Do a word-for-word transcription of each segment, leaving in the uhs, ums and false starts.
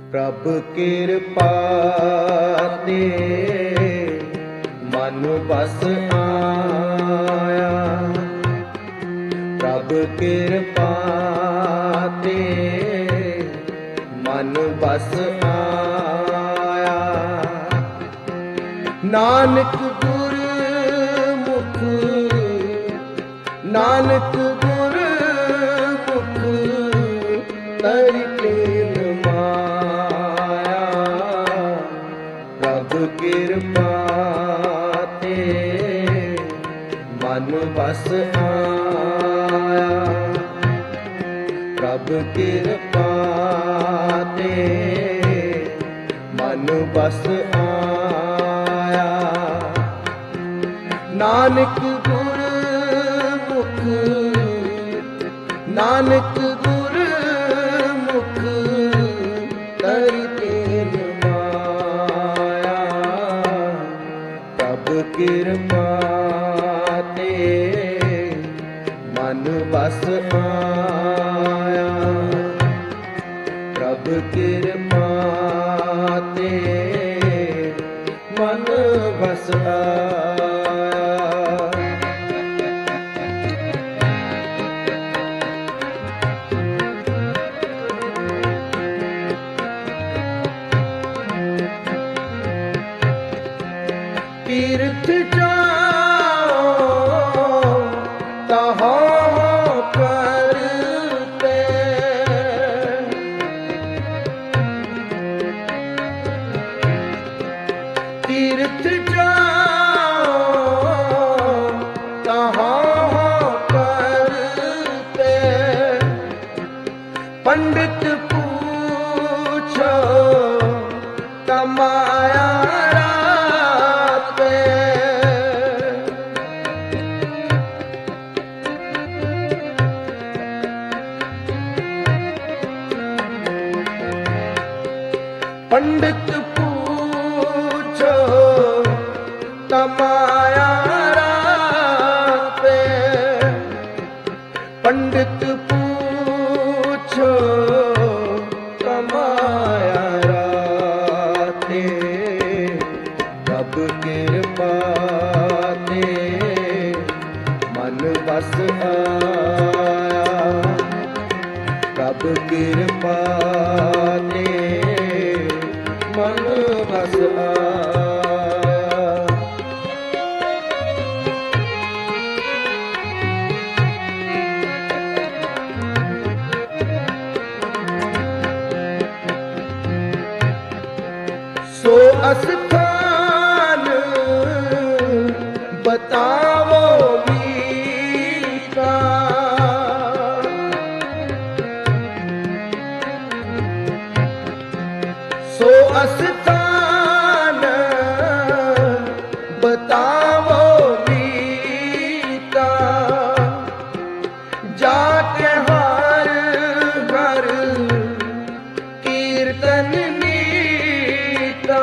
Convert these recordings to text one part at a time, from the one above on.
ਪ੍ਰਭ ਕਿਰਪਾ ਤੇ ਮਨ ਬਸ ਆਇਆ, ਪ੍ਰਭ ਕਿਰਪਾ ਤੇ ਮਨ ਬਸ ਆਇਆ। ਨਾਨਕ ਗੁਰ ਮੁਖ, ਨਾਨਕ ਗੁਰ ਮੁਖ ਤਰਿ ਪ੍ਰੇਮ ਮਾਇਆ। ਪ੍ਰਭ ਕਿਰਪਾ ਤੇ ਮਨ ਬਸ ਆਇਆ, ਪ੍ਰਭ ਕਿਰਪਾ ਤੇ ਮਨ ਬਸ ਆਇਆ। ਨਾਨਕ ਗੁਰ ਮੁਖ, ਨਾਨਕ ਗੁਰ ਮੁਖ ਤਰਿ ਪ੍ਰੇਮ ਮਾਇਆ। ਪ੍ਰਭ ਕਿਰਪਾ ਤੇ ਮਨ ਬਸ ਆਇਆ, ਪ੍ਰਭ ਕਿਰਪਾ ਤੇ ਮਨ ਬਸ ਆਇਆ। ਤੀਰਥ ਜਾਓ ਤਹਾਂ ਕਰਤੇ, ਤੀਰਥ ਜਾਓ ਤਹਾਂ ਕਰਤੇ। ਪੰਡਿਤ ਪੂਛੋ ਕਮਾਇਆ पंडित पूछो कमाया राते। पंडित पूछो कमाया राते। प्रभ किरपा ते मन बस आया, प्रभ किरपा ते मन बस आया। सो अस्थान बतावो मीका, सो अस्थान बतावो मीका। जाके हर हर कीर्तन नीता।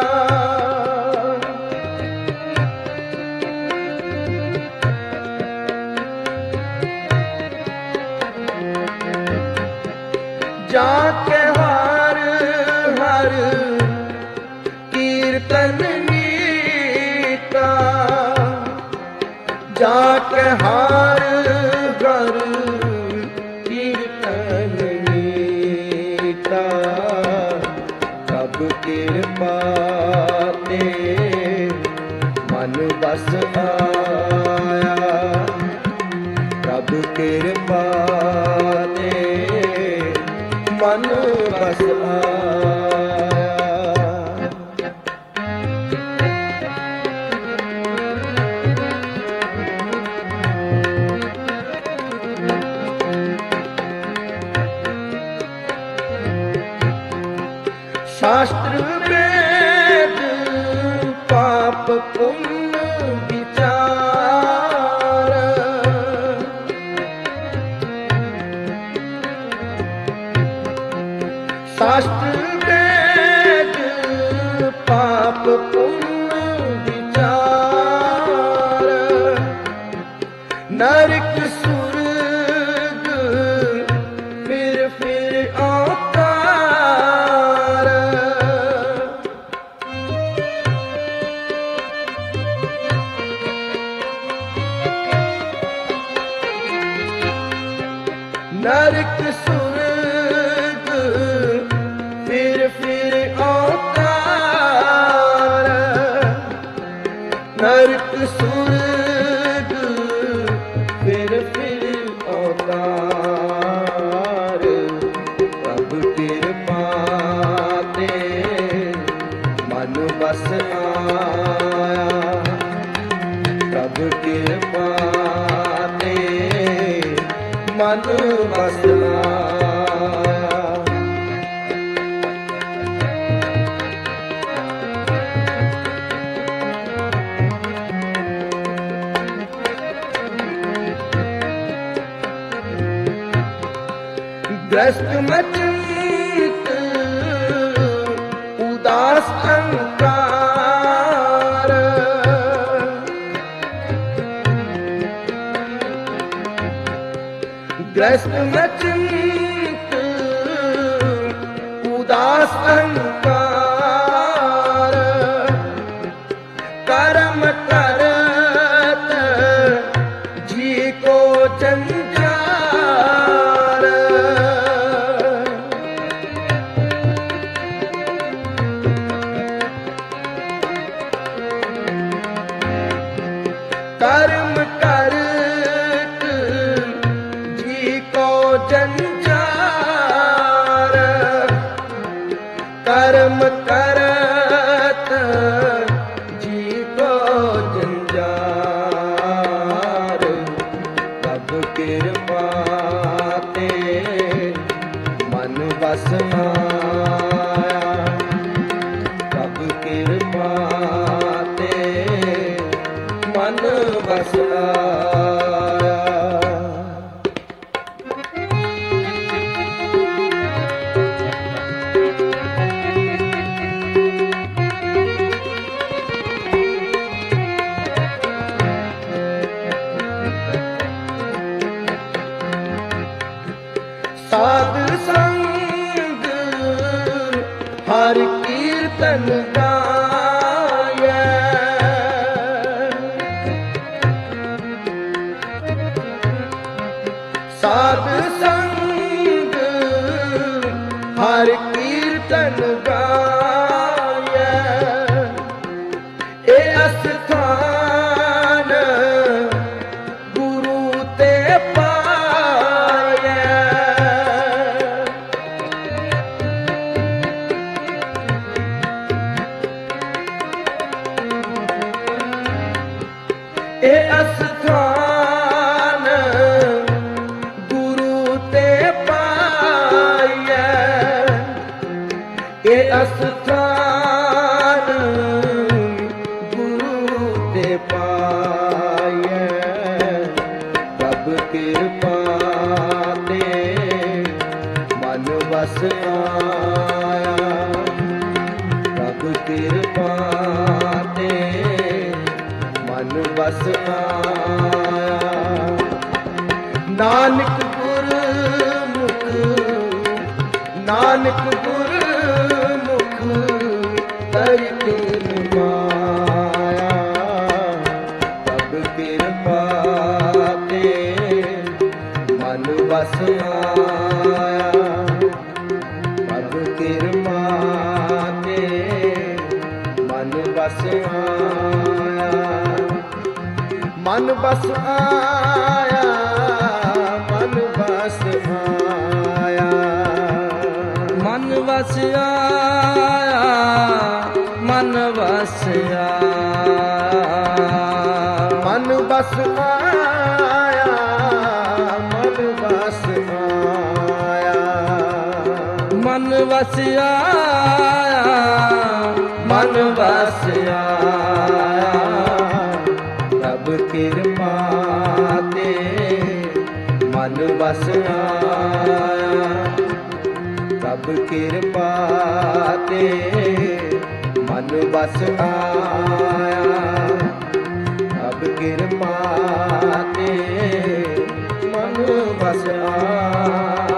जाके हर हर कीर्तन नीता। जाके हर हर कीर्तन नीता। प्रभ किरपा ते मन बस आया, प्रभ किरपा ते मन बस आया। शास्त्र वेद पाप पुण्य विचार। शास्त्र वेद पाप पुण्य विचार। नरक स्वर्ग फिर फिर अवतार। में चिंत उदास अहंकार, ग्रस्त में चिंत उदास अहंकार, कर्म करत जी को जंजार, कर्म करत जी को जंजार, कर्म करत जी को जंजार, तब कृपा ते मन बस आया, तब कृपा ते मन बस आया। साध संग हर कीर्तन गाये, साध संग हर कीर्तन गाये, ए अस्थान गुरु ते पाये, ए अस्थान गुरु ते पाये, ए अस्थान गुरु ते पाये, तब कृपा ते मन बस आया, तब कृपा ते मन बस आया। नानक गुरमुख, नानक गुरमुख करके माया, तब कृपा ते मन बस आया, तब कृपा ते मन बस आया, मन बस आया, मन बस आया, मन बस आया, मन बस आया, मन बस आया, मन बस आया, मन बस आया, मन बस आया, तब कृपा ते मन बस आया, तब कृपा ते मन बस आया, तब कृपा ते मन बस आया।